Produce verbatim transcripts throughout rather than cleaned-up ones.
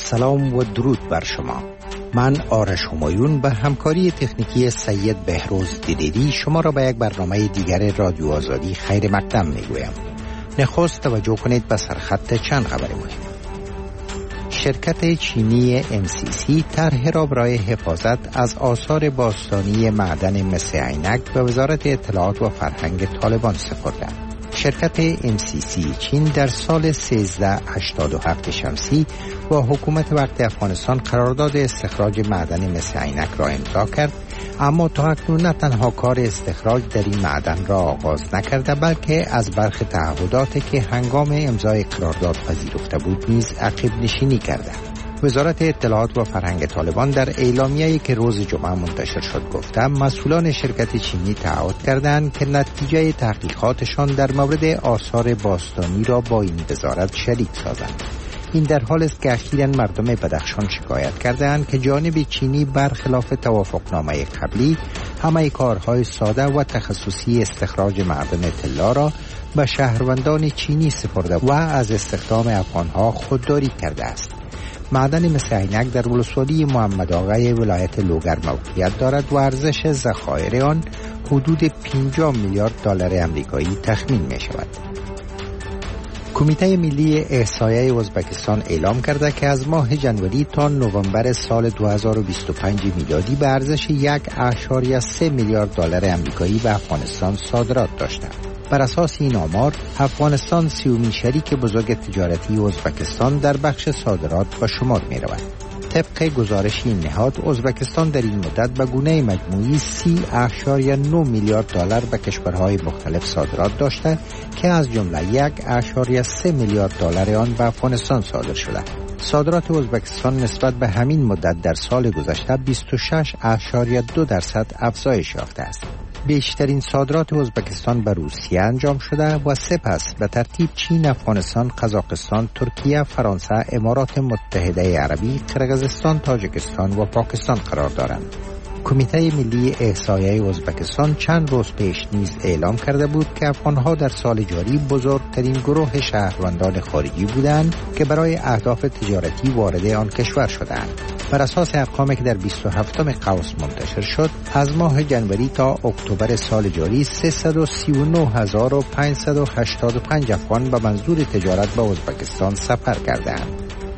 سلام و درود بر شما. من آرش همایون به همکاری تکنیکی سید بهروز دیدیری شما را به یک برنامه دیگر رادیو آزادی خیر مقدم میگویم. نخست توجه کنید به سرخط چند خبر مهم. شرکت چینی ام سی سی طرح را برای حفاظت از آثار باستانی معدن مس عینک به وزارت اطلاعات و فرهنگ طالبان سپرده. شرکت ام سی سی چین در سال سیزده هشتاد و هفت شمسی با حکومت وقت افغانستان قرارداد استخراج معدن مس عینک را امضا کرد، اما تا اکنون نه تنها کار استخراج در این معدن را آغاز نکرده، بلکه از برخی تعهداتی که هنگام امضای قرارداد پذیرفته بود نیز عقب نشینی کرده. وزارت اطلاعات و فرهنگ طالبان در اعلامیه‌ای که روز جمعه منتشر شد گفته مسئولان شرکت چینی تعهد کردند که نتیجه تحقیقاتشان در مورد آثار باستانی را با این وزارت شریک سازند. این در حال است که اخیراً مردم بدخشان شکایت کردند که جانب چینی برخلاف توافقنامه قبلی همه کارهای ساده و تخصصی استخراج معدن طلا را به شهروندان چینی سپرده و از استخدام افغانها خودداری کرده است. معدن مس عینک در ولسوالی محمد آقای ولایت لوگر موقعیت دارد و ارزش ذخایر آن حدود پنجاه میلیارد دلار آمریکایی تخمین می شود. کمیته ملی احصایه ازبکستان اعلام کرده که از ماه ژانویه تا نوامبر سال دو هزار و بیست و پنج میلادی به ارزش یک اشاریه سه میلیارد دلار آمریکایی به افغانستان صادرات داشته. بر اساس این آمار، افغانستان سیومین شریک بزرگ تجارتی ازبکستان در بخش صادرات به شمار می رود. طبق گزارش این نهاد، ازبکستان در این مدت به گونه مجموعی سی اشاریه نه میلیارد دلار به کشورهای مختلف صادرات داشته که از جمله یک اشاریه سه میلیارد دلار آن به افغانستان صادر شده. صادرات ازبکستان نسبت به همین مدت در سال گذشته بیست و شش اشاریه دو درصد افزایش یافته است. بیشترین صادرات ازبکستان به روسیه انجام شده و سپس به ترتیب چین، افغانستان، قزاقستان، ترکیه، فرانسه، امارات متحده عربی، قرقیزستان، تاجیکستان و پاکستان قرار دارند. کمیته ملی احصایه ازبکستان چند روز پیش نیز اعلام کرده بود که افغانها در سال جاری بزرگترین گروه شهروندان خارجی بودند که برای اهداف تجارتی وارد آن کشور شدند. بر اساس ارقامی که در بیست و هفتم قوس منتشر شد، از ماه جنوری تا اکتبر سال جاری سیصد و سی و نه هزار و پانصد و هشتاد و پنج افغان به منظور تجارت به ازبکستان سفر کردند.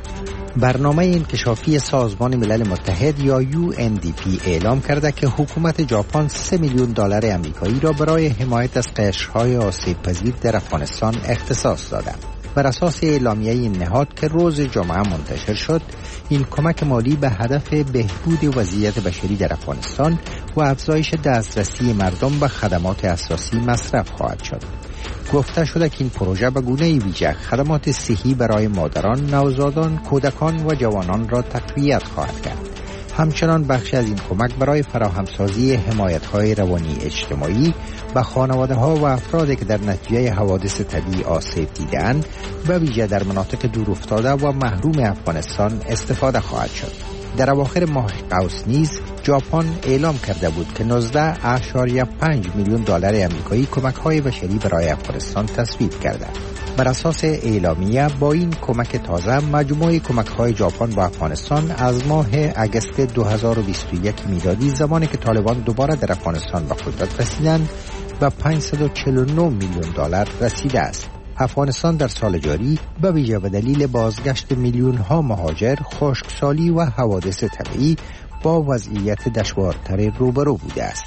برنامه انکشافی سازمان ملل متحد یا یو ان دی پی اعلام کرده که حکومت ژاپن سه میلیون دلار آمریکایی را برای حمایت از قشرهای آسیب پذیر در افغانستان اختصاص داده. بر اساس اعلامیه این نهاد که روز جمعه منتشر شد، این کمک مالی به هدف بهبود وضعیت بشری در افغانستان و افزایش دسترسی مردم به خدمات اساسی مصرف خواهد شد. گفته شده که این پروژه به گونه ویژه خدمات صحی برای مادران، نوزادان، کودکان و جوانان را تقویت خواهد کرد. همچنان بخشی از این کمک برای فراهمسازی حمایت‌های روانی اجتماعی به خانواده‌ها و افرادی که در نتیجه حوادث طبیعی آسیب دیده‌اند، به ویژه در مناطق دورافتاده و محروم افغانستان استفاده خواهد شد. در اواخر ماه قوس نیز ژاپن اعلام کرده بود که نوزده اشاریه پنج میلیون دلار آمریکایی کمک‌های بشری برای افغانستان تصویب کرده. بر اساس اعلامیه با این کمک تازه مجموع کمک‌های ژاپن به افغانستان از ماه اگست دو هزار و بیست و یک میلادی، زمانی که طالبان دوباره در افغانستان به قدرت رسیدند، به پانصد و چهل و نه میلیون دلار رسیده است. افغانستان در سال جاری به ویژه به دلیل بازگشت میلیون ها مهاجر، خشکسالی و حوادث طبیعی با وضعیت دشوارتر روبرو بوده است.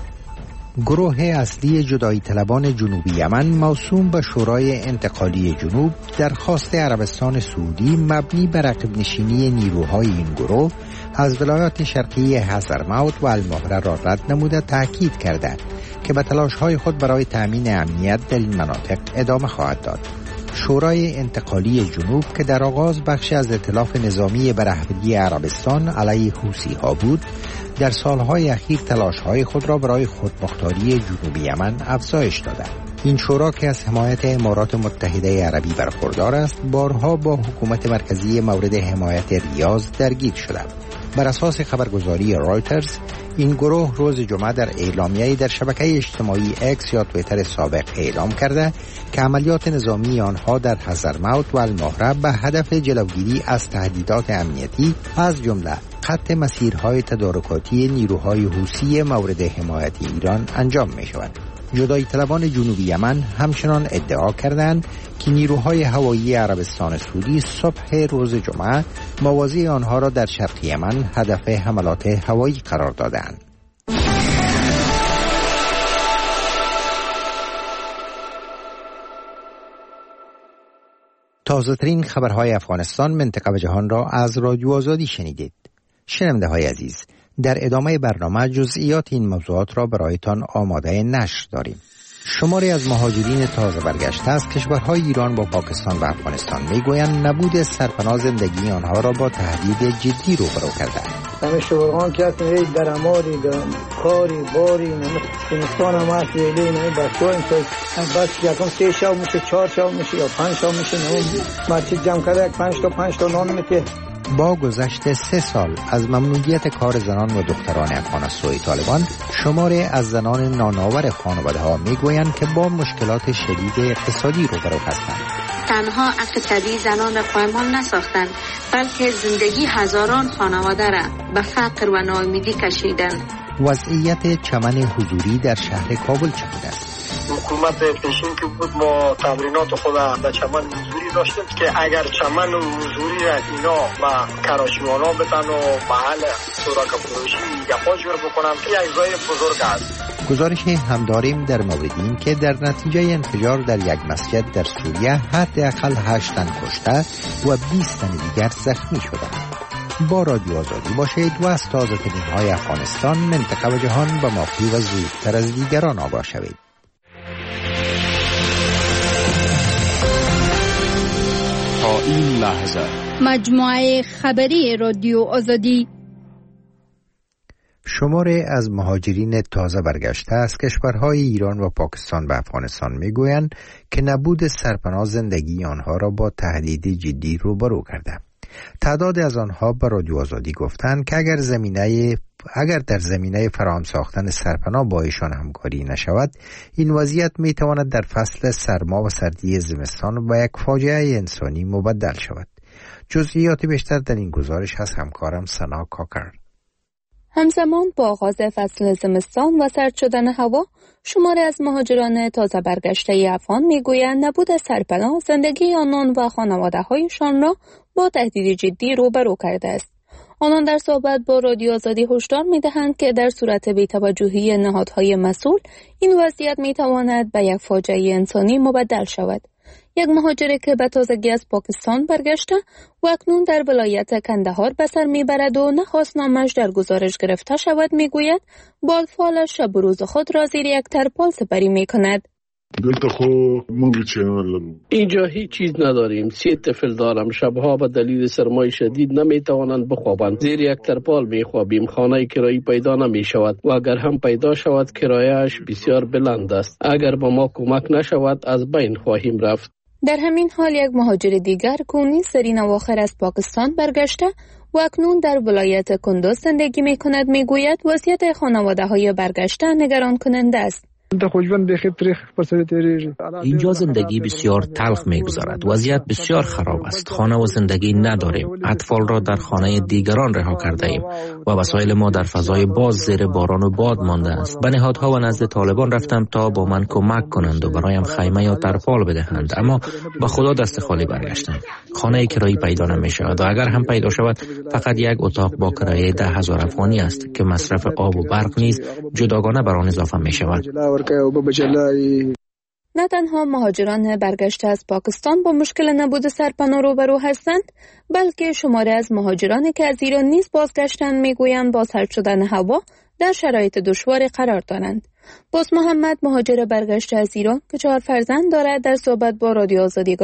گروه اصلی جدایی طلبان جنوبی یمن موسوم به شورای انتقالی جنوب درخواست عربستان سعودی مبنی بر عقب نشینی نیروهای این گروه از ولایات شرقی حضرموت و المهره را رد نموده تاکید کرده که به تلاش‌های خود برای تأمین امنیت در این مناطق ادامه خواهد داد. شورای انتقالی جنوب که در آغاز بخشی از ائتلاف نظامی به رهبری عربستان علیه حوثی‌ها بود، در سالهای اخیر تلاش‌های خود را برای خودمختاری جنوب یمن افزایش داده. این شورا که از حمایت امارات متحده عربی برخوردار است، بارها با حکومت مرکزی مورد حمایت ریاض درگیر شده. بر اساس خبرگزاری رایترز، این گروه روز جمعه در اعلامیه‌ای در شبکه اجتماعی اکس یا توییتر سابق اعلام کرده که عملیات نظامی آنها در حضرموت و المهره به هدف جلوگیری از تهدیدات امنیتی از جمله قطع مسیرهای تدارکاتی نیروهای حوثی مورد حمایت ایران انجام می شود. جدایی طلبان جنوبی یمن همچنان ادعا کردند که نیروهای هوایی عربستان سعودی صبح روز جمعه موازی آنها را در شرق یمن هدف حملات هوایی قرار دادند. تازه‌ترین خبرهای افغانستان، منطقه و جهان را از رادیو آزادی شنیدید. شنونده های عزیز، در ادامه برنامه جزئیات این موضوعات را برایتان آماده نشر داریم. شماری از مهاجرین تازه برگشته از کشورهای ایران با پاکستان و افغانستان میگویند نبود سرپناه زندگی آنها را با تهدید جدی روبرو کرده. همه شغلان که هستن هیچ درآمدی دارن، کاری باری نمیستان هم هست ویلی نمی بسیار اینطور بس یکم سه شاو میشه، چهار شاو میشه یا پنج شاو میشه، نمون مرچی جمع کرده یک پنج تا پنج تا نان میته. با گذشت سه سال از ممنوعیت کار زنان و دختران افغان از سوی طالبان، شماری از زنان نانآور خانواده ها میگویند که با مشکلات شدید اقتصادی روبرو هستند. تنها عفو طبیعی زنان را پایمال نساختند، بلکه زندگی هزاران خانواده را به فقر و ناامیدی کشیدند. وضعیت چمن حضوری در شهر کابل چگونه است؟ حکومت پیشین که بود ما تمرینات خود در چمن حضوری داشتیم که اگر چمن حضوری را اینا با کراشیوانا بتن و محل سوراک فروشی گپا جور بکنم که یک جای بزرگ است. گزارش هم داریم در مورد این که در نتیجه انفجار در یک مسجد در سوریه حداقل هشت تن کشته و بیست تن دیگر زخمی شدند. با رادیو آزادی باشید و از تازه‌ترین های افغانستان، منطقه و جهان به موقع و زودتر از دیگران آگاه شوید. تا این لحظه مجموعه خبری رادیو آزادی. شماری از مهاجرین تازه برگشته از کشورهای ایران و پاکستان و افغانستان میگویند که نبود سرپناه زندگی آنها را با تهدید جدی روبرو کرده. تعداد از آنها به رادیو آزادی گفتند که اگر زمینه اگر در زمینه فراهم ساختن سرپناه با ایشان همکاری نشود، این وضعیت می تواند در فصل سرما و سردی زمستان و یک فاجعه انسانی مبدل شود. جزئیات بیشتر در این گزارش از همکارم سنا کاکر. همزمان با آغاز فصل زمستان و سرد شدن هوا، شماری از مهاجران تازه برگشته افغان میگویند نبود سرپناه زندگی آنان و خانواده‌هایشان را با تهدید جدی روبرو کرده است. آنان در صحبت با رادیو آزادی هشدار می‌دهند که در صورت بی‌توجهی نهادهای مسئول، این وضعیت می‌تواند به یک فاجعه انسانی مبدل شود. یک مهاجر که به تازگی از پاکستان برگشته و اکنون در ولایت کندهار به سر میبرد و نخواست نامش در گزارش گرفته شود میگوید بالفالش شب و روز خود را زیر یک ترپال سپری میکند. اینجا هیچ چیز نداریم. سه طفل دارم. شبها به دلیل سرمای شدید نمیتوانند بخوابند. زیر یک ترپال میخوابیم. خانه کرایی پیدا نمیشود و اگر هم پیدا شود کرایه‌اش بسیار بلند است. اگر به ما کمک نشود از بین خواهیم رفت. در همین حال یک مهاجر دیگر کونی سرین اواخر از پاکستان برگشته و اکنون در ولایت کندوز زندگی میکند میگوید وضعیت خانواده‌های برگشته نگران کننده است. اینجا زندگی بسیار تلخ می‌گذرد. وضعیت بسیار خراب است. خانه و زندگی نداریم. اطفال را در خانه دیگران رها کرده ایم و وسایل ما در فضای باز زیر باران و باد مانده است. به نهادها و نزد طالبان رفتم تا با من کمک کنند و برایم خیمه یا ترپال بدهند، اما با خدا دست خالی برگشتم. خانه کرایی پیدا نمی‌شود و اگر هم پیدا شود فقط یک اتاق با کرایه ده هزار افغانی است که مصرف آب و برق نیز جداگانه بر آن اضافه می‌شود. نه تنها مهاجران برگشته از پاکستان با مشکل نبود سرپناه روبرو هستند، بلکه شماری از مهاجرانی که از ایران نیز بازگشتند میگویند با سرد شدن هوا در شرایط دشواری قرار دارند. باز محمد مهاجر برگشته از ایران که چهار فرزند دارد در صحبت با رادیو آزادی گفت: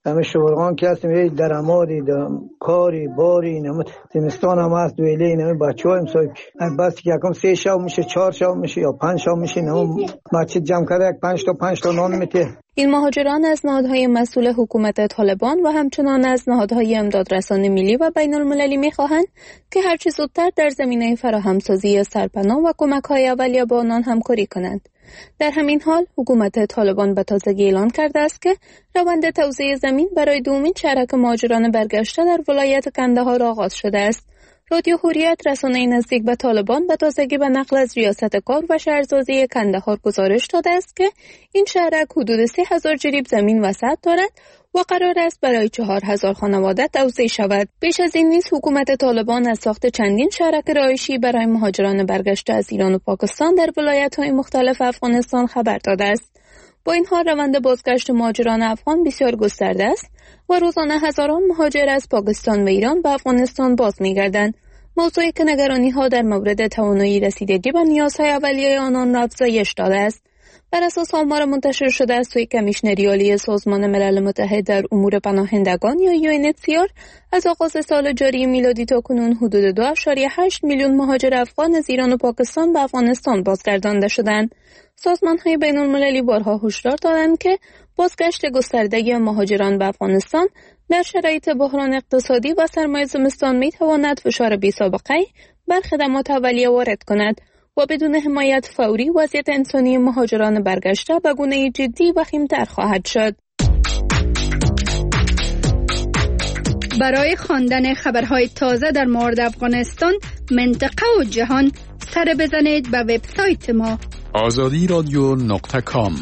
همه شورغان که هستیم هیچ درآمدی کاری باری نمت زمستان هم هست دویله نمه بچه ها امسای بس که یکم سه شو میشه چهار شو میشه یا پنج شو میشه نمه مسجد جمع کرده یک پنج تا پنج تا نان میته. این مهاجران از نهادهای مسئول حکومت طالبان و همچنان از نهادهای امدادرسانی ملی و بین المللی میخواهند که هرچه زودتر در زمینه فراهمسازی سرپناه و کمک‌های اولیه با آنان همکاری کنند. در همین حال حکومت طالبان به تازگی اعلان کرده است که روند توزیع زمین برای دومین شهرک مهاجران برگشته در ولایت کندهار آغاز شده است. رادیو حریت رسانه نزدیک به طالبان به تازگی به نقل از ریاست کار و شهرسازی کندهار گزارش داده است که این شهرک حدود سه هزار جریب زمین وسعت دارد و قرار است برای چهار هزار خانواده توزیع شود. بیش از این نیز حکومت طالبان از ساخت چندین شهرک رهایشی برای مهاجران برگشته از ایران و پاکستان در ولایت‌های مختلف افغانستان خبر داده است. با این حال روند بازگشت مهاجران افغان بسیار گسترده است و روزانه هزاران مهاجر از پاکستان و ایران به افغانستان باز می‌گردند. موضوعی که نگرانی‌ها در مورد توانایی رسیدگی به نیازهای اولیه آنان را افزایش داده است. بر اساس آمار منتشر شده از سوی کمیشنری عالی سازمان ملل متحد در امور پناهندگان یا یو ان اچ سی آر از آغاز سال جاری میلادی تا کنون حدود دو ممیز هشت میلیون مهاجر افغان از ایران و پاکستان به افغانستان بازگردانده شدند. سازمان‌های بین‌المللی بارها هشدار دادند که بازگشت گسترده مهاجران به افغانستان در شرایط بحران اقتصادی و سرمایه زمستان می‌تواند فشار بی‌سابقه‌ای بر خدمات اولیه وارد کند و بدون حمایت فوری وضعیت انسانی مهاجران برگشته به گونه‌ای جدی وخیم‌تر خواهد شد. برای خواندن خبرهای تازه در مورد افغانستان، منطقه و جهان سر بزنید به وبسایت ما آزادی رادیو نقطه کام.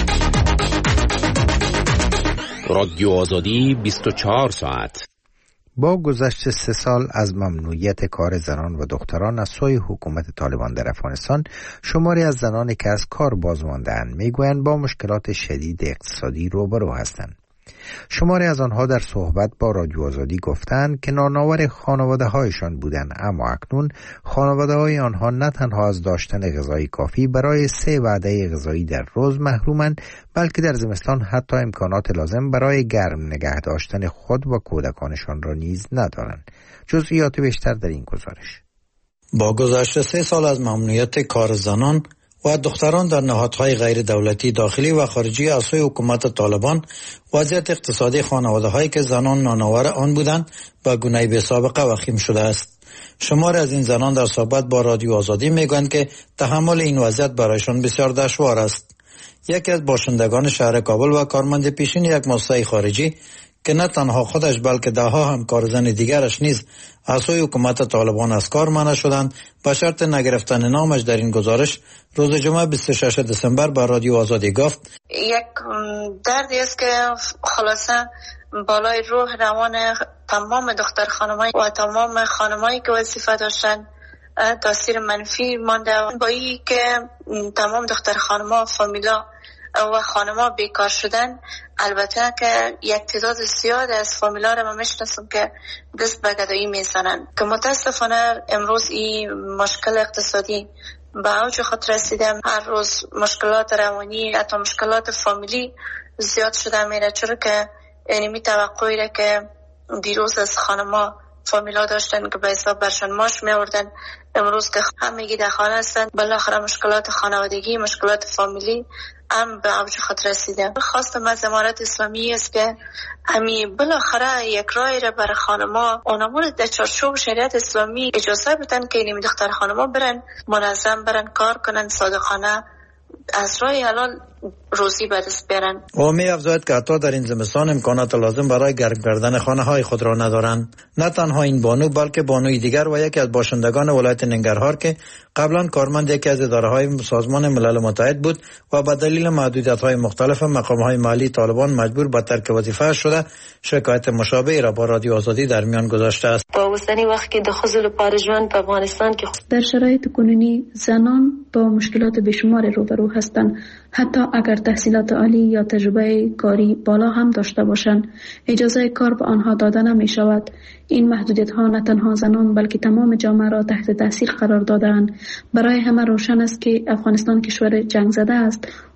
رادیو آزادی بیست و چهار ساعت. با گذشت سه سال از ممنوعیت کار زنان و دختران از سوی حکومت طالبان در افغانستان، شماری از زنانی که از کار باز مانده‌اند میگویند با مشکلات شدید اقتصادی روبرو هستند. شماری از آنها در صحبت با رادیو آزادی گفتند که نانآور خانواده هایشان بودند، اما اکنون خانواده های آنها نه تنها از داشتن غذای کافی برای سه وعده غذایی در روز محرومند، بلکه در زمستان حتی امکانات لازم برای گرم نگه داشتن خود و کودکانشان را نیز ندارند. جزئیات بیشتر در این گزارش. با گذشت سه سال از ممنوعیت کار زنان و دختران در نهادهای غیر دولتی داخلی و خارجی از سوی حکومت طالبان، وضعیت اقتصادی خانواده‌هایی که زنان نانآور آن بودند به گونه‌ای بی‌سابقه وخیم شده است. شماری از این زنان در صحبت با رادیو آزادی میگویند که تحمل این وضعیت برایشان بسیار دشوار است. یکی از باشندگان شهر کابل و کارمند پیشین یک مؤسسه خارجی که نه تنها خودش بلکه ده ها همکار زن دیگرش نیز از سوی حکومت طالبان از کار منع شدند، با شرط نگرفتن نامش در این گزارش روز جمعه بیست و ششم دسامبر به رادیو آزادی گفت: یک دردی است که خلاصه بالای روح روان تمام دختر خانمایی و تمام خانمایی که وظیفه داشتن تاثیر منفی مانده. با این که تمام دختر خانما فامیلا و خانما بیکار شدن، البته که یک تعداد زیاد از فامیلا را من میشناسم که دست به گدایی میزنن که متاسفانه امروز این مشکل اقتصادی به اوج خود رسیده. هر روز مشکلات روانی حتی مشکلات فامیلی زیاد شده میره، چرا که یعنی می توقعی را که دیروز از خانما فامیلا داشتن که به حساب برشان ماش میوردن، امروز که همگی در خانه هستن، بالاخره مشکلات خانوادگی، مشکلات فامیلی هم به اوج خود رسیده. خواستم از امارت اسلامی است که همین بالاخره یک رای را برای خانما اونمون در چارچوب شریعت اسلامی اجازه بدن که این دختر خانما برن منظم برن کار کنن، صادقانه از رای حلال روزی به دست بیارن. او می افزاید که حتی در این زمستان امکانات لازم برای گرم کردن خانه های خود را ندارند. نه تنها این بانو بلکه بانوی دیگر و یکی از باشندگان ولایت ننگرهار که قبلا کارمند یکی از اداره های سازمان ملل متحد بود و به دلیل محدودیت های مختلف مقام های مالی طالبان مجبور به ترک وظیفه شده، شکایت مشابهی را با رادیو آزادی در میان گذاشته است. با وسنی وقتی دخول پارجوان به افغانستان که در شرایط کنونی زنان با مشکلات بیشماری روبرو هستند، حتی اگر تحصیلات عالی یا تجربه کاری بالا هم داشته باشند، اجازه کار به آنها داده نمی شود. این محدودیت ها نه تنها زنان بلکه تمام جامعه را تحت تاثیر قرار دادند. برای همه روشن است که افغانستان کشور جنگ زده است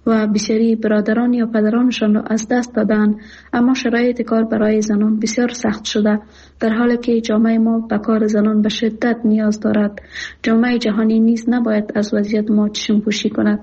و بسیاری برادران یا پدرانشان را از دست دادند. اما شرایط کار برای زنان بسیار سخت شده، در حالی که جامعه ما به کار زنان به شدت نیاز دارد. جامعه جهانی نیز نباید از وضعیت ما چشم پوشی کند.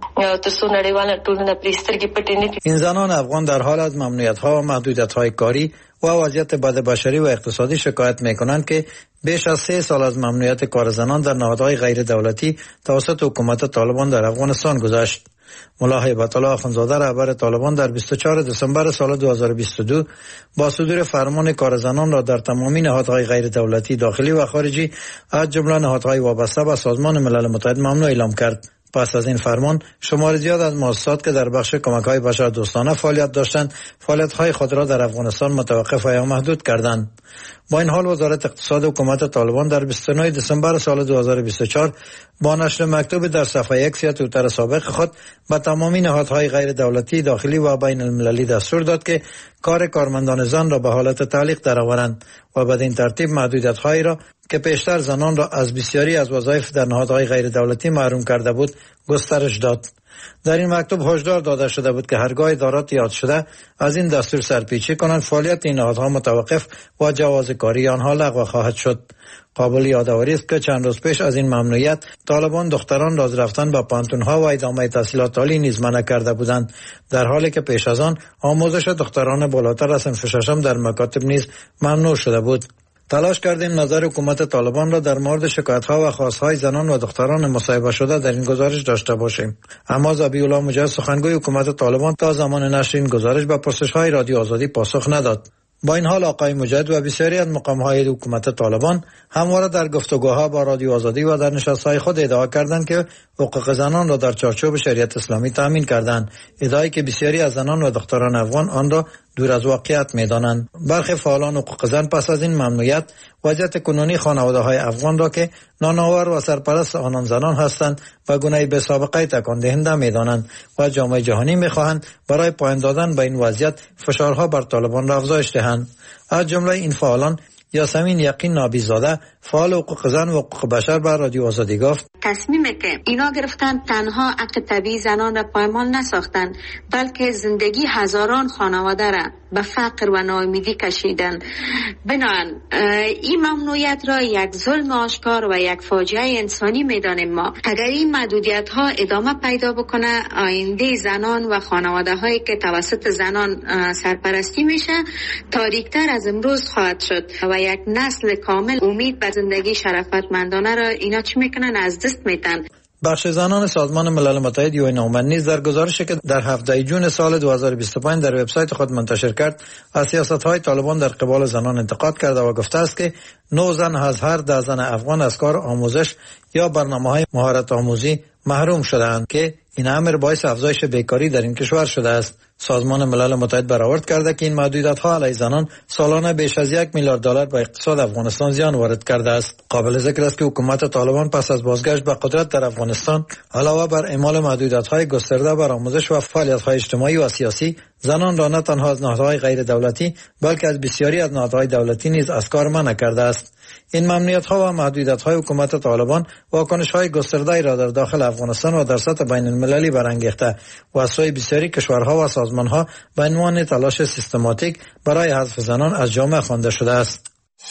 این زنان افغان در حال از ممنوعیت‌ها و محدودیت‌های کاری و وضعیت بد بشری و اقتصادی شکایت می‌کنند که بیش از سه سال از ممنوعیت کار زنان در نهادهای غیر دولتی توسط حکومت طالبان در افغانستان گذشت. ملا هیبت الله اخندزاده رهبر طالبان در بیست و چهارم دسامبر سال دو هزار و بیست و دو با صدور فرمان کار زنان را در تمامی نهادهای غیر دولتی داخلی و خارجی از جمله نهادهای وابسته به سازمان ملل متحد ممنوع اعلام کرد. پس از این فرمان شمار زیاد از مؤسسات که در بخش کمک‌های بشردوستانه فعالیت داشتند فعالیت‌های خود را در افغانستان متوقف یا محدود کردند. با این حال وزارت اقتصاد حکومت طالبان در بیست و نهم دسامبر سال دو هزار و بیست و چهار با نشر مکتوب در صفحه یک سوی توییتر سابق خود به تمامی نهادهای غیر دولتی داخلی و بین المللی دستور داد که کار کارمندان زن را به حالت تعلیق درآورند و بدین ترتیب محدودیت‌هایی را که پیشتر زنان را از بسیاری از وظایف در نهادهای غیر دولتی محروم کرده بود گسترش داد. در این مکتوب هشدار داده شده بود که هرگاه ادارات یاد شده از این دستور سرپیچی کنند فعالیت این نهادها متوقف و جواز کاری آنها لغو خواهد شد. قابل یادآوری است که چند روز پیش از این ممنوعیت طالبان دختران را از رفتن به پانتون‌ها و ادامه تحصیلات عالی نیز منع کرده بودند، در حالی که پیش از آن آموزش دختران بالاتر از صنف ششم در مکاتب نیز ممنوع شده بود. تلاش کردیم نظر حکومت طالبان را در مورد شکایت‌ها و خواست‌های زنان و دختران مصاحبه شده در این گزارش داشته باشیم. اما ذبیح الله مجاهد سخنگوی حکومت طالبان تا زمان نشر این گزارش به پرسش‌های رادیو آزادی پاسخ نداد. با این حال آقای مجاهد و بسیاری از مقام‌های حکومت طالبان همواره در گفتگوها با رادیو آزادی و در نشست‌های خود ادعا کردند که حقوق زنان را در چارچوب شریعت اسلامی تامین کردند، ادعایی که بسیاری از زنان و دختران افغان آن را دور از واقعیت می‌دانند. برخی فعالان حقوق زن پس از این ممنوعیت وضعیت کنونی خانواده‌های افغان را که نانآور و سرپرست آنان زنان هستند به گونه بی سابقه تکان دهنده می‌دانند و جامعه جهانی می‌خواهند برای پایان دادن به این وضعیت فشارها بر طالبان را افزایش دهند. از جمله این فعالان یاسمین یقین نابیزاده فعال حقوق زن و حقوق بشر بر رادیو آزادی گفت تصمیمی که اینا گرفتن تنها حق طبیعی زنان را پایمال نساختن، بلکه زندگی هزاران خانواده را به فقر و ناامیدی کشیدن. بنابراین این ممنوعیت را یک ظلم آشکار و یک فاجعه انسانی میدانیم ما. اگر این محدودیت ها ادامه پیدا بکنه، آینده زنان و خانواده هایی که توسط زنان سرپرستی میشه تاریکتر از امروز خواهد شد و یک نسل کامل امید به زندگی شرفتمندانه را اینا چی میکنن از دست میدن. بخش زنان سازمان ملل متحد یو ان اومن نیز در گزارشی که در هفده جون سال دو هزار و بیست و پنج در وبسایت خود منتشر کرد از سیاست‌های طالبان در قبال زنان انتقاد کرده و گفته است که نه زن از هر ده زن افغان از کار آموزش یا برنامه‌های مهارت آموزی محروم شده‌اند که این امر باعث افزایش بیکاری در این کشور شده است. سازمان ملل متحد برآورد کرده که این محدودیت‌ها علیه زنان سالانه بیش از یک میلیارد دلار به اقتصاد افغانستان زیان وارد کرده است. قابل ذکر است که حکومت طالبان پس از بازگشت به قدرت در افغانستان علاوه بر اعمال محدودیت‌های گسترده بر آموزش و فعالیت‌های اجتماعی و سیاسی، زنان را نه تنها از نهادهای غیر دولتی بلکه از بسیاری از نهادهای دولتی نیز از کار منع کرده است. این ممنوعیت‌ها و محدودیت‌های حکومت طالبان واکنش‌های گسترده‌ای را در داخل افغانستان و در سطح بین‌المللی برانگیخته و از سوی بسیاری کشورها و سازمان‌ها به عنوان تلاش سیستماتیک برای حذف زنان از جامعه خوانده شده است.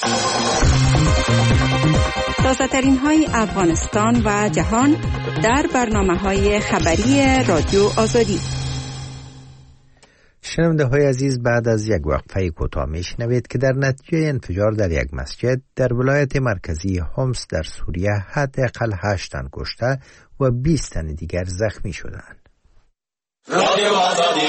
تازه‌ترین های افغانستان و جهان در برنامه‌های خبری رادیو آزادی. شنونده های عزیز، بعد از یک وقفه کوتاه میشنوید که در نتیجه انفجار در یک مسجد در ولایت مرکزی حمص در سوریه حداقل هشت تن کشته و بیست تن دیگر زخمی شدند. رادیو آزادی.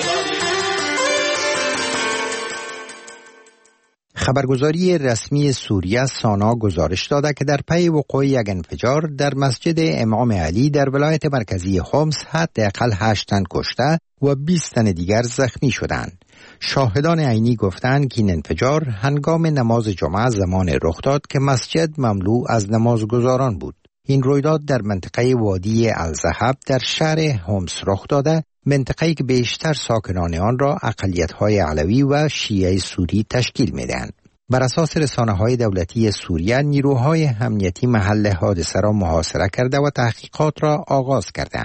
خبرگزاری رسمی سوریه سانا گزارش داده که در پی وقوع یک انفجار در مسجد امام علی در ولایت مرکزی حمص حداقل هشت تن کشته و بیست تن دیگر زخمی شدند. شاهدان عینی گفتند که این انفجار هنگام نماز جمعه زمان رخ داد که مسجد مملو از نمازگزاران بود. این رویداد در منطقه وادی الذهب در شهر حمص رخ داده، منطقه‌ای که بیشتر ساکنان آن را اقلیت‌های علوی و شیعه سوری تشکیل می‌دهند. بر اساس رسانه‌های دولتی سوریه، نیروهای امنیتی محل حادثه را محاصره کرده و تحقیقات را آغاز کردند.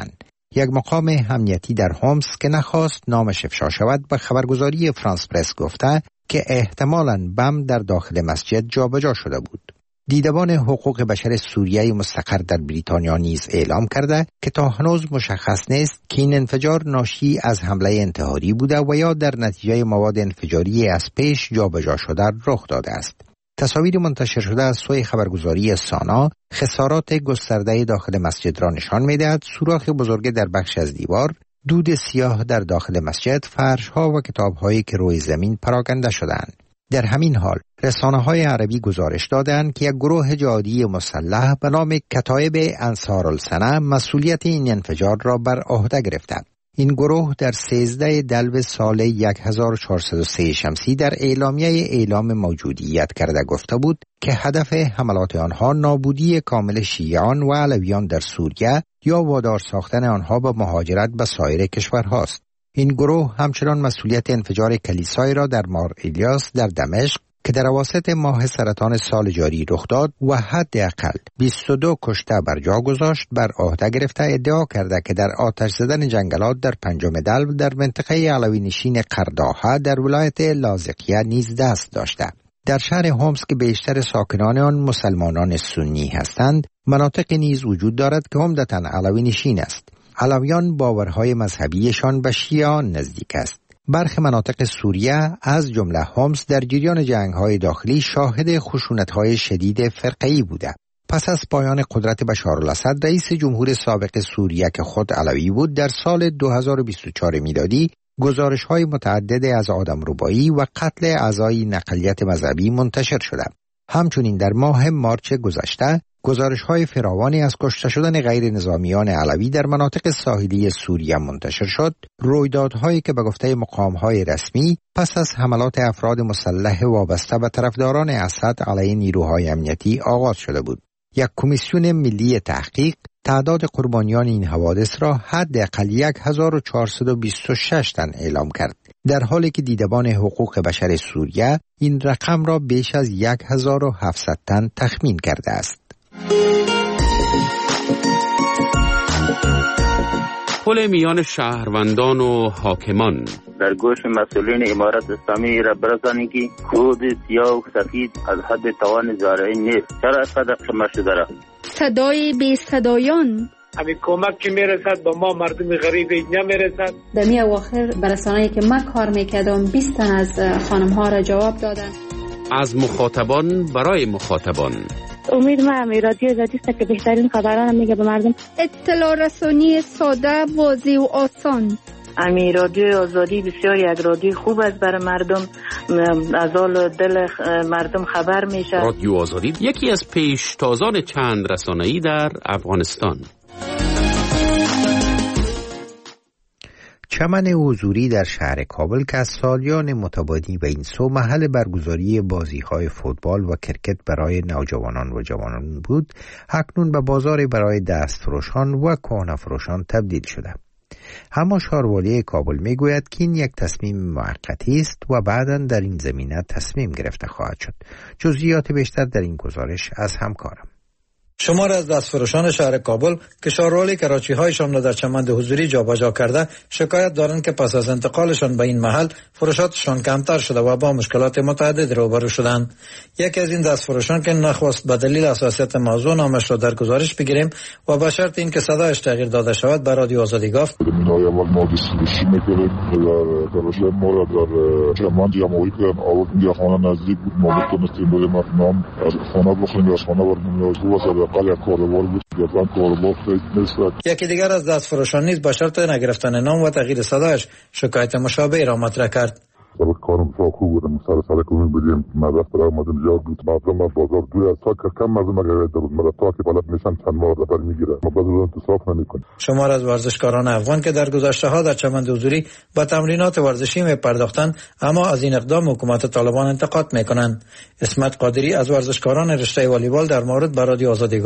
یک مقام امنیتی در هومس که نخواست نامش افشا شود به خبرگزاری فرانس پرس گفته که احتمالاً بم در داخل مسجد جابجا شده بود. دیدبان حقوق بشر سوریه مستقر در بریتانیا نیز اعلام کرده که تا هنوز مشخص نیست که این انفجار ناشی از حمله انتحاری بوده و یا در نتیجه مواد انفجاری از پیش جابجا شده رخ داده است. تصاویر منتشر شده از سوی خبرگزاری سانا خسارات گسترده داخل مسجد را نشان می‌دهد. سوراخ بزرگ در بخش از دیوار، دود سیاه در داخل مسجد، فرش‌ها و کتاب‌هایی که روی زمین پراکنده شده‌اند. در همین حال رسانه‌های عربی گزارش دادند که یک گروه جهادی مسلح به نام کتایب انصارالسنه مسئولیت این انفجار را بر عهده گرفته. این گروه در سیزده دلو سال هزار و چهارصد و سه شمسی در اعلامیه اعلام موجودیت کرده گفته بود که هدف حملات آنها نابودی کامل شیعیان و علویان در سوریه یا وادار ساختن آنها به مهاجرت به سایر کشورهاست. این گروه همچنان مسئولیت انفجار کلیسای را در مار الیاس در دمشق که در اواسط ماه سرطان سال جاری رخ داد و حداقل بیست و دو کشته بر جا گذاشت بر عهده گرفته ادعا کرده که در آتش زدن جنگلات در پنجم دلو در منطقه علوی نشین قرداحه در ولایت لاذقیه نیز دست داشته. در شهر هومس که بیشتر ساکنان آن مسلمانان سنی هستند، مناطقی نیز وجود دارد که عمدتاً علوی نشین است. علویان باورهای مذهبیشان به شیعیان نزدیک است. برخی مناطق سوریه از جمله هومس در جریان جنگ‌های داخلی شاهد خشونت‌های شدید فرقه‌ای بوده. پس از پایان قدرت بشار الاسد، رئیس جمهور سابق سوریه که خود علوی بود، در سال دو هزار و بیست و چهار میلادی گزارش‌های متعدد از آدمربایی و قتل اعضای نقلیت مذهبی منتشر شده. همچنین در ماه مارچ گذشته گزارش‌های فراوانی از کشته شدن غیر نظامیان علوی در مناطق ساحلی سوریه منتشر شد، رویدادهایی که به گفته مقام‌های رسمی پس از حملات افراد مسلح وابسته به طرفداران اسد علیه نیروهای امنیتی آغاز شده بود. یک کمیسیون ملی تحقیق تعداد قربانیان این حوادث را حداقل هزار و چهارصد و بیست و شش تن اعلام کرد، در حالی که دیدبان حقوق بشر سوریه این رقم را بیش از هزار و هفتصد تن تخمین کرده است. پل میان شهروندان و حاکمان در گوش مسئولین امارت اسلامی را برسانید که کود سیاه و سفید از حد توان زارعین نیست. چرا صدق شما شده را؟ صدای بی صدایان همین کمک که میرسد با ما مردم غریب اینجا میرسد. در می اواخر برسانه‌ای که من کار میکردم بیست تن از خانم ها را جواب دادن. از مخاطبان برای مخاطبان. امید ما هم رادیو آزادی است که بهترین خبران میگه به مردم. اطلاع رسانی ساده، واضح و آسان. امی رادیو آزادی بسیار یک رادیو خوب است برای مردم، از حال دل مردم خبر میشه. رادیو آزادی یکی از پیشتازان چند رسانه‌ای در افغانستان. چمن حضوری در شهر کابل که از سالیان متبادی به این سو محل برگزاری بازی‌های فوتبال و کرکت برای نوجوانان و جوانان بود، اکنون به بازار برای دستفروشان و کهنه‌فروشان تبدیل شده. اما شاروالی کابل میگوید که این یک تصمیم موقتی است و بعداً در این زمینه تصمیم گرفته خواهد شد. جزئیات بیشتر در این گزارش از همکارم. شمار از دستفروشان شهر کابل که شاروالی کراچی هایشان را در چمن حضوری جابجا کرده شکایت دارند که پس از انتقالشان به این محل فروشاتشان کمتر شده و با مشکلات متعدد روبرو شدند. یکی از این دستفروشان که نخواست به دلیل حساسیت موضوع نامش را در گزارش بگیریم و به شرط اینکه صدایش تغییر داده شود به رادیو آزادی گفت: ما دیستریبیوشن می‌کردیم در کراچی ما را در چمن جمعی کردن، آوردیم یا خانه نزدیک بود، ما می‌تونستیم بریم نام از خانه بخوریم، از خانه بریم. یکی دیگر از دستفروشان نیز با شرط نگرفتن نام و تغییر صدایش شکایت مشابه را مطرح کرد. سبب کارم بسیار خوب بود، سر سر کنیم بدیم مدرسه برای مردم زیاد بود، مردم بازار دوی از ساکر کم مردم اگر در مدرسه که بلد میشن چند ماه دفر میگیره، ما بعد رو انتصاف نمیکنیم. شمار از ورزشکاران افغان که در گذشته ها در چمن حضوری با تمرینات ورزشی میپرداختند اما از این اقدام حکومت طالبان انتقاد میکنند. اسمت قادری از ورزشکاران رشته والیبال در مورد به رادیو آزادی گفت: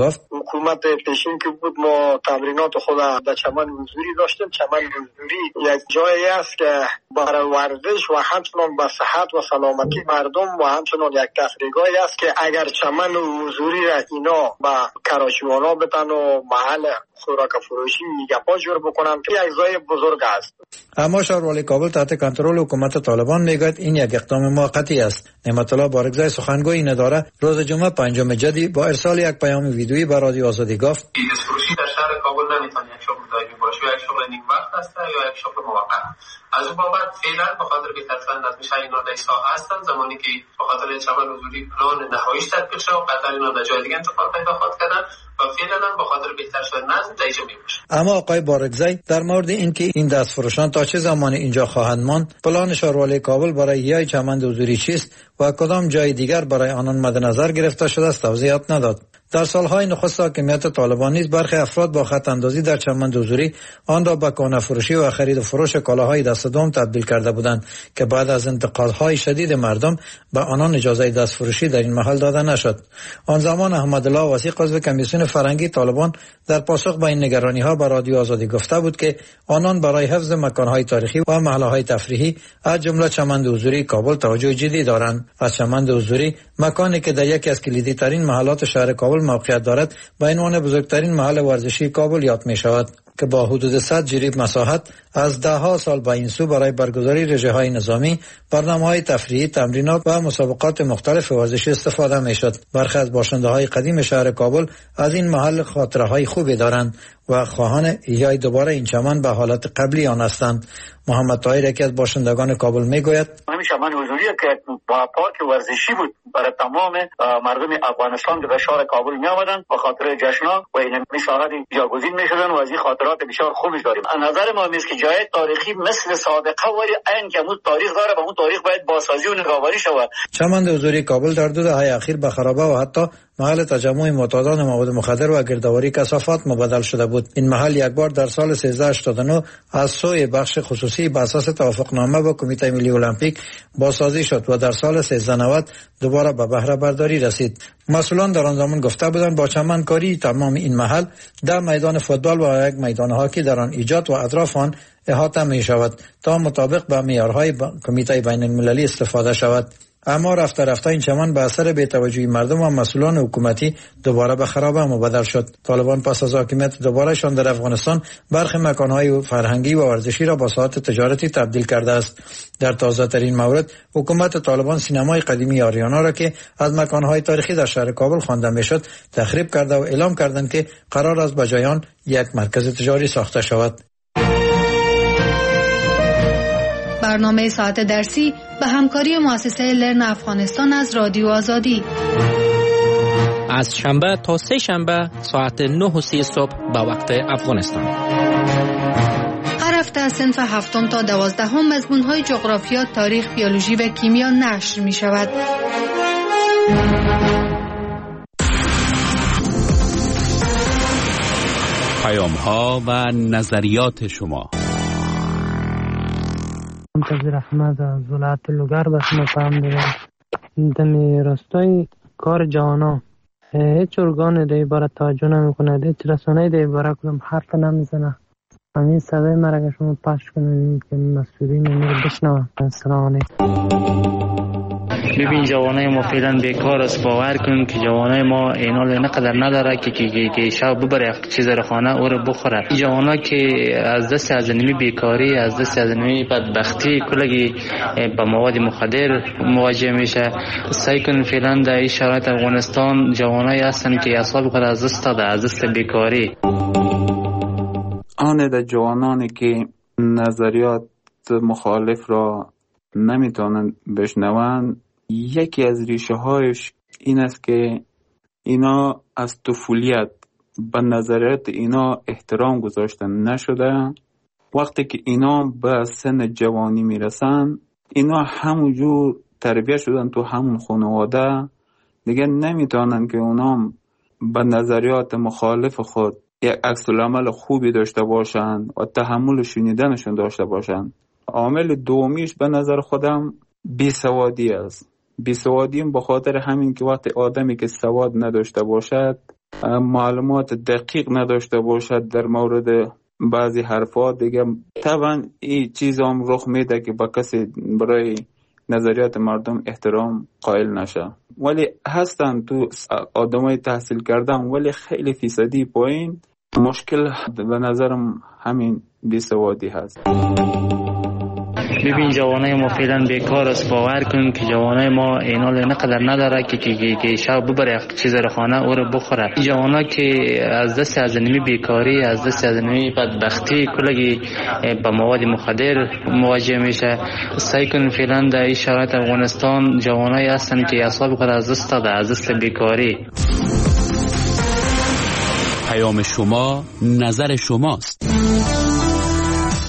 حکومت پیشین که بود ما تمرینات خود در چمن حضوری داشتیم. چمن حضوری یک جایی است که برای ورزش و همچنان به صحت و سلامتی مردم و همچنان یک تفریحگاهی است که اگر چمن حضوری را اینا با کراشیوانا بتن و محل خوراک فروشی گپا جور بکنن که یک جای بزرگ است. اما شهروالی کابل تحت کنترل حکومت طالبان میگوید این یک اقدام موقتی است. نعمت الله بارگزای سخنگوی این اداره روز جمعه پنجم جدی با ارسال یک پیام ویدیویی به رادیو آزادی گفت دست فروشی در شهر کابل نمیتونه یک شغل دائمی باشه، یا یک شغل نیم وقت است یا یک شغل موقت. از اون بابت فعلا به خاطر که ترفند از میشه اینا در ساحه هستن، زمانی که به خاطر چمن حضوری پلان نهاییش تطبیق شد و قطعا اینا در جای دیگه انتقال پیدا خواهد کردن و فعلا هم به خاطر بهتر شدن نظم در اینجا میباشه. اما آقای بارگزای در مورد اینکه این دست فروشان تا چه زمان اینجا خواهند ماند، پلان شهروالی کابل برای یای چمن حضوری چیست و کدام جای دیگر برای آنان مد نظر گرفته شده است توضیحات نداد. در سالهای نخست حاکمیت طالبان نیز برخی افراد با خط اندازی در چمن حضوری آن را به کهنه فروشی و خرید و فروش کالاهای دست دوم تبدیل کرده بودند که بعد از انتقادهای شدید مردم به آنان اجازه دست فروشی در این محل داده نشد. آن زمان احمدالله وثیق عضو کمیسیون فرهنگی طالبان در پاسخ به این نگرانی‌ها به رادیو آزادی گفته بود که آنان برای حفظ مکان‌های تاریخی و محل‌های تفریحی از جمله چمن حضوری کابل توجه جدی دارند. از چمن حضوری، مکانی که در یکی از کلیدی ترین محلات شهر کابل موقعیت دارد، به عنوان بزرگترین محل ورزشی کابل یاد می شود که با حدود صد جریب مساحت از ده ها سال به این سو برای برگزاری رژه‌های نظامی، برنامه‌های تفریحی، تمرینات و مسابقات مختلف ورزشی استفاده می‌شد. برخی از باشنده‌های قدیم شهر کابل از این محل خاطره‌های خوبی دارند و خواهان ایجاد دوباره این چمن به حالت قبلی آن هستند. محمد طاهر یکی از باشندگان کابل میگوید همین چمن حضوری که با پارک ورزشی بود برای تمام مردم افغانستان که به شهر کابل می آمدند به خاطر جشن‌ها و این مساحت جاگزین می‌شدند و از این خاطرات بسیار خوبی داریم. از نظر ما است که جای تاریخی مثل سابقه ولی عین که اون تاریخ داره و اون تاریخ باید بازسازی و نگهداری شود. چمن حضوری کابل در دو دهه اخیر به خرابه و حتی محل تجمع معتادان مواد مخدر و گردآوری کثافات مبدل شده بود. این محل یک بار در سال سیزده هشتاد و نه از سوی بخش خصوصی بر اساس توافقنامه با کمیته ملی المپیک بازسازی شد و در سال سیزده نود دوباره به بهره برداری رسید. مسئولان در آن زمان گفته بودند با چمن کاری تمام این محل در میدان فوتبال و یک میدان هاکی در آن ایجاد و اطراف آن احاطه می شود تا مطابق با معیارهای کمیته بین المللی استفاده شود. اما رفته رفته این چمن به اثر بی‌توجهی مردم و مسئولان حکومتی دوباره به خرابه مبدل شد. طالبان پس از حاکمیت دوبارهشان در افغانستان برخی مکانهای فرهنگی و ورزشی را با ساحات تجارتی تبدیل کرده است. در تازه ترین مورد حکومت طالبان سینمای قدیمی آریانا را که از مکانهای تاریخی در شهر کابل خوانده میشد تخریب کرده و اعلام کردند که قرار است به جای آن یک مرکز تجاری ساخته شود. برنامه ساعت درسی به همکاری مؤسسه لرن افغانستان از رادیو آزادی از شنبه تا سه شنبه ساعت نه و سی صبح به وقت افغانستان. هر هفته از صنف هفتم تا دوازدهم مضمون‌های جغرافیا، تاریخ، بیولوژی و کیمیا نشر می شود. پیام‌ها و نظریات شما. منتظر احمد از ولایت لوگر به شما پیام میدم. دمی راستای کار جوانا هیچ ارگان در عبارت توجه نمیکنه، هیچ رسانه‌ای در عبارت کدام حرف نمیزنه. همین صدای مرا که شما پخش کنید که مسئولین رو بشنوند. السلام علیکم. ببین جوانای ما فعلا بیکار است. باور کن که جوانای ما اینال نقدر نداره که که که شب ببره چیز رو خانه او رو بخوره. این جوانا که از دست از نمی بیکاری، از دست از نمی بدبختی کلگی با مواد مخدر مواجه میشه. سعی کن فعلا در این شرایط افغانستان جوانای هستن که اعصاب خود از دست داده، از دست بیکاری. آن در جوانانی که نظریات مخالف را نمیتونن بشنون، یکی از ریشه هایش این است که اینا از طفولیت به نظریات اینا احترام گذاشتن نشده. وقتی که اینا به سن جوانی میرسن، اینا همونجور تربیت شدن تو همون خانواده، دیگه نمیتونن که اونا به نظریات مخالف خود یک عکس العمل خوبی داشته باشن و تحمل شنیدنشون داشته باشن. عامل دومیش به نظر خودم بیسوادی است. بیسوادی به خاطر همین که وقتی آدمی که سواد نداشته باشد معلومات دقیق نداشته باشد در مورد بعضی حرفات دیگه، طبعا این چیز هم رخ میده که با کسی برای نظریات مردم احترام قائل نشه. ولی هستن تو آدمای تحصیل کردن ولی خیلی فیصدی پایین. مشکل به نظرم همین بیسوادی هست. ببین جوانای ما فعلا بیکار است. باور کن که جوانای ما اینا نقدر نداره که که که شب ببره چیز رو خانه او رو بخوره. جوانا که از دست از نمی بیکاری، از دست از نمی بدبختی کلگی با مواد مخدر مواجه میشه. سعی کن فعلا در این شرایط افغانستان جوانای هستن که اعصاب خود از دست داده، از دست بیکاری. پیام شما نظر شماست.